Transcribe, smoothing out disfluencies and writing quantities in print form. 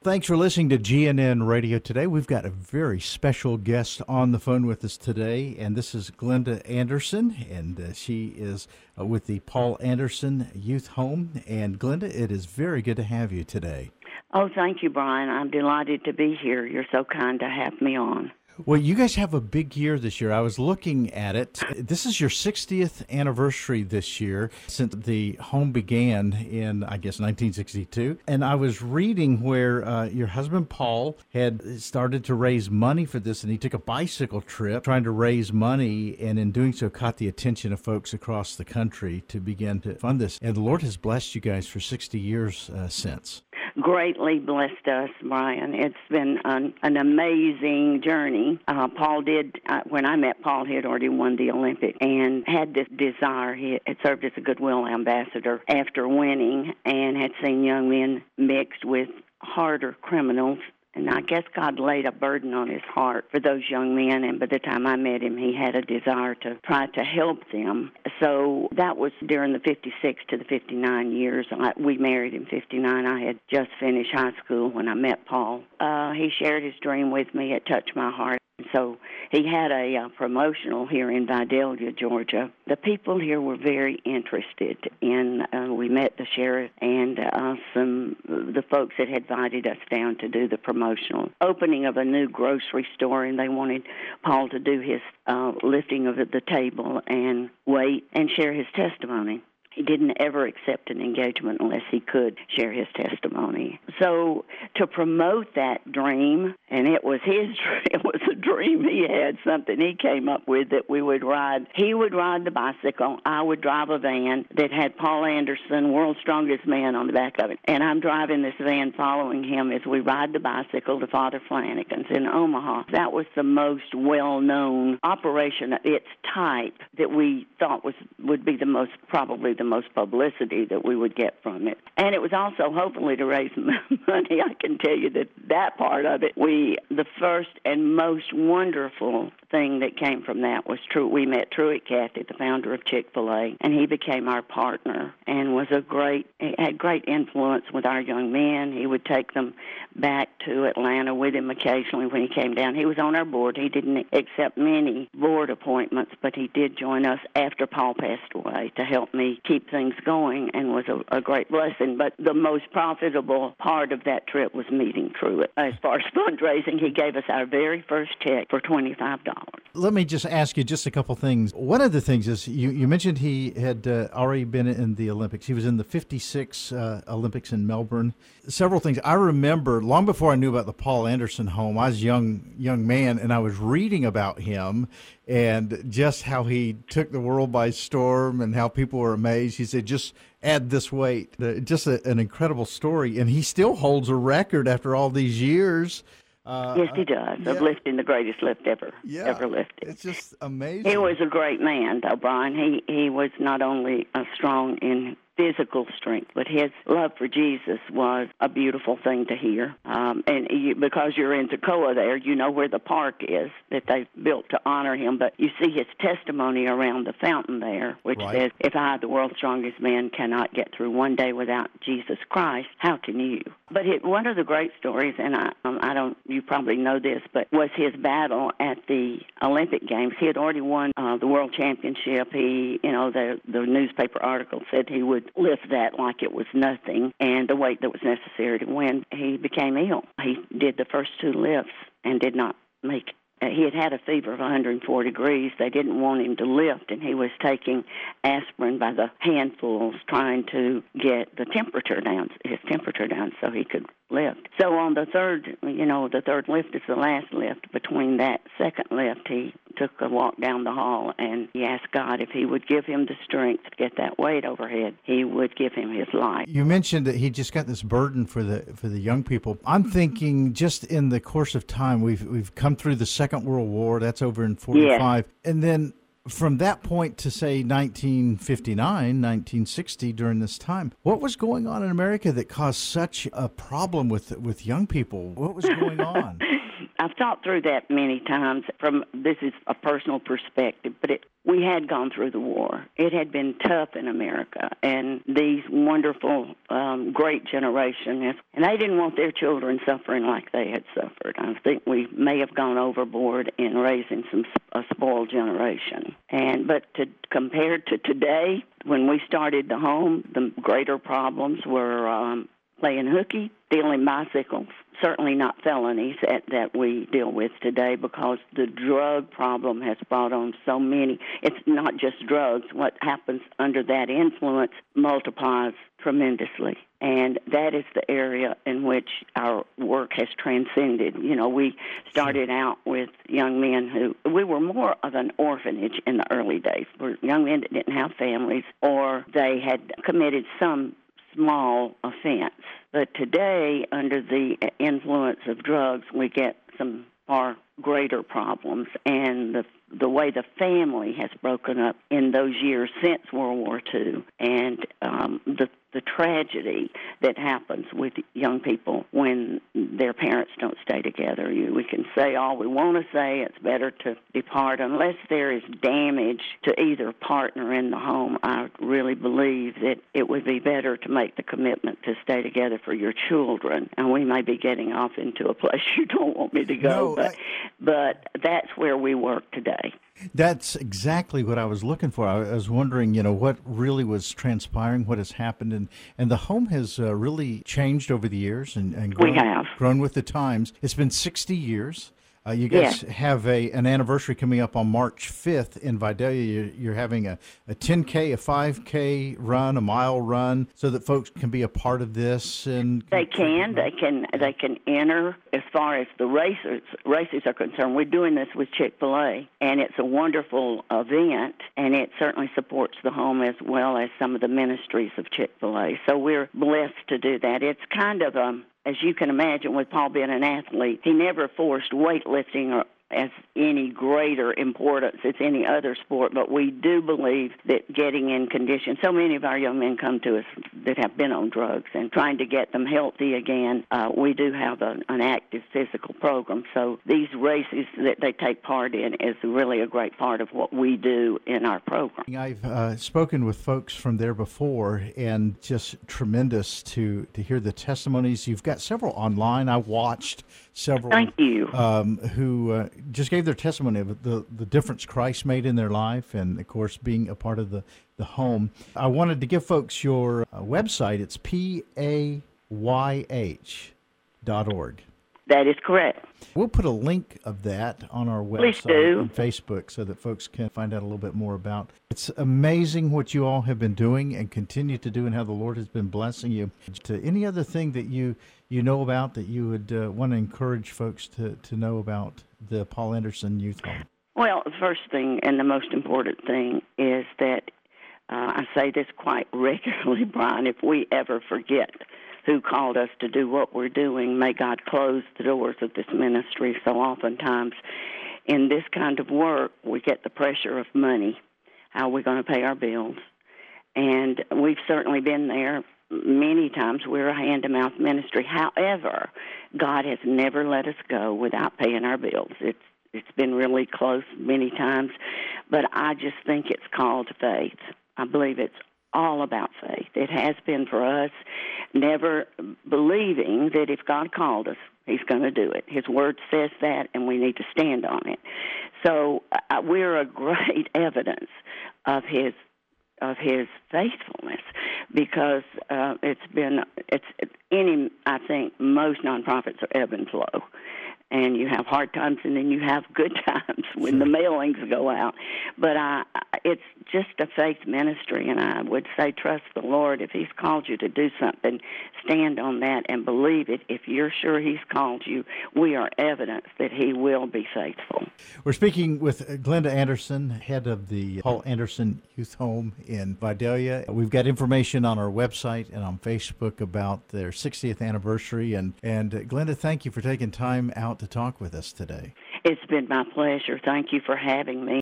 Thanks for listening to GNN Radio today. We've got a very special guest on the phone with us today, and this is Glenda Anderson, and she is with the Paul Anderson Youth Home. And Glenda, it is very good to have you today. Oh, thank you, Brian. I'm delighted to be here. You're so kind to have me on. Well, you guys have a big year this year. I was looking at it. This is your 60th anniversary this year since the home began in, I guess, 1962. And I was reading where your husband, Paul, had started to raise money for this, and he took a bicycle trip trying to raise money, and in doing so caught the attention of folks across the country to begin to fund this. And the Lord has blessed you guys for 60 years since. Greatly blessed us, Brian. It's been an amazing journey. Paul did, when I met Paul, he had already won the Olympic and had this desire. He had served as a Goodwill ambassador after winning and had seen young men mixed with harder criminals. And I guess God laid a burden on his heart for those young men, and by the time I met him, he had a desire to try to help them. So that was during the 56 to the 59 years. We married in 59. I had just finished high school when I met Paul. He shared his dream with me. It touched my heart. So he had a promotional here in Vidalia, Georgia. The people here were very interested in, we met the sheriff and the folks that had invited us down to do the promotional opening of a new grocery store, and they wanted Paul to do his lifting of the table and wait and share his testimony. He didn't ever accept an engagement unless he could share his testimony. So to promote that dream, and it was a dream he had, something he came up with that we would ride. He would ride the bicycle. I would drive a van that had Paul Anderson, World's Strongest Man, on the back of it. And I'm driving this van following him as we ride the bicycle to Father Flanagan's in Omaha. That was the most well-known operation of its type that we thought would be probably the most publicity that we would get from it. And it was also hopefully to raise money. I can tell you that part of it, the first and most wonderful thing that came from that was we met Truett Cathy, the founder of Chick-fil-A, and he became our partner and had great influence with our young men. He would take them back to Atlanta with him occasionally when he came down. He was on our board. He didn't accept many board appointments, but he did join us after Paul passed away to help me keep things going, and was a great blessing. But the most profitable part of that trip was meeting Truett. As far as fundraising, he gave us our very first check for $25. Let me just ask you just a couple things. One of the things is you mentioned he had already been in the Olympics. He was in the 56 Olympics in Melbourne. Several things. I remember long before I knew about the Paul Anderson home, I was a young man, and I was reading about him and just how he took the world by storm and how people were amazed. He said, just add this weight. Just an incredible story. And he still holds a record after all these years. Yes, he does, of lifting the greatest lift ever lifted. It's just amazing. He was a great man, though, Brian. He was not only strong in physical strength, but his love for Jesus was a beautiful thing to hear. Because you're in Toccoa there, you know where the park is that they built to honor him, but you see his testimony around the fountain there, which says, if I, the world's strongest man, cannot get through one day without Jesus Christ, how can you? But one of the great stories, and you probably know this, but was his battle at the Olympic Games. He had already won the world championship. The newspaper article said he would lift that like it was nothing, and the weight that was necessary to win. He became ill. He did the first two lifts and did not make it. He had a fever of 104 degrees. They didn't want him to lift, and he was taking aspirin by the handfuls trying to get his temperature down so he could lift. So on the third lift is the last lift. Between that second lift, he took a walk down the hall, and he asked God if he would give him the strength to get that weight overhead. He would give him his life. You mentioned that he just got this burden for the young people. I'm thinking just in the course of time, we've come through the Second World War. That's over in 45. Yes. And then from that point to, say, 1959, 1960, during this time, what was going on in America that caused such a problem with young people? What was going on? I've thought through that many times. This is a personal perspective, but we had gone through the war. It had been tough in America, and these wonderful, great generation, and they didn't want their children suffering like they had suffered. I think we may have gone overboard in raising a spoiled generation. But compared to today, when we started the home, the greater problems were playing hooky, stealing bicycles, certainly not felonies that we deal with today, because the drug problem has brought on so many. It's not just drugs. What happens under that influence multiplies tremendously. And that is the area in which our work has transcended. You know, we started out with young men we were more of an orphanage in the early days. We're young men that didn't have families, or they had committed some small offense. But today, under the influence of drugs, we get some far greater problems, and the way the family has broken up in those years since World War II, and the tragedy that happens with young people when their parents don't stay together. We can say all we want to say. It's better to depart unless there is damage to either partner in the home. I really believe that it would be better to make the commitment to stay together for your children. And we may be getting off into a place you don't want me to go, but that's where we work today. That's exactly what I was looking for. I was wondering, what really was transpiring, what has happened, and the home has really changed over the years and grown with the times. It's been 60 years. You guys have an anniversary coming up on March 5th in Vidalia. You're having a 10K, a 5K run, a mile run, so that folks can be a part of this. And They can enter. As far as the races are concerned, we're doing this with Chick-fil-A, and it's a wonderful event, and it certainly supports the home as well as some of the ministries of Chick-fil-A. So we're blessed to do that. It's kind of as you can imagine, with Paul being an athlete, he never forced weightlifting as any greater importance as any other sport, but we do believe that getting in condition, so many of our young men come to us that have been on drugs, and trying to get them healthy again, we do have an active physical program. So these races that they take part in is really a great part of what we do in our program. I've spoken with folks from there before, and just tremendous to hear the testimonies. You've got several online. I watched several. Thank you. Who just gave their testimony of the difference Christ made in their life, and, of course, being a part of the home. I wanted to give folks your website. It's PAYH.org. That is correct. We'll put a link of that on our website and Facebook so that folks can find out a little bit more about. It's amazing what you all have been doing and continue to do, and how the Lord has been blessing you. To any other thing that you know about that you would want to encourage folks to know about the Paul Anderson Youth Home? Well, the first thing and the most important thing is that I say this quite regularly, Brian, if we ever forget who called us to do what we're doing, may God close the doors of this ministry. So oftentimes in this kind of work, we get the pressure of money. How are we going to pay our bills? And we've certainly been there many times. We're a hand-to-mouth ministry. However, God has never let us go without paying our bills. It's been really close many times, but I just think it's called faith. I believe it's all about faith. It has been for us, never believing that if God called us, He's going to do it. His Word says that, and we need to stand on it. So we're a great evidence of His faithfulness, because I think most nonprofits are ebb and flow. And you have hard times, and then you have good times when the mailings go out. But it's just a faith ministry, and I would say trust the Lord. If He's called you to do something, stand on that and believe it. If you're sure He's called you, we are evidence that He will be faithful. We're speaking with Glenda Anderson, head of the Paul Anderson Youth Home in Vidalia. We've got information on our website and on Facebook about their 60th anniversary. And Glenda, thank you for taking time out to talk with us today. It's been my pleasure. Thank you for having me.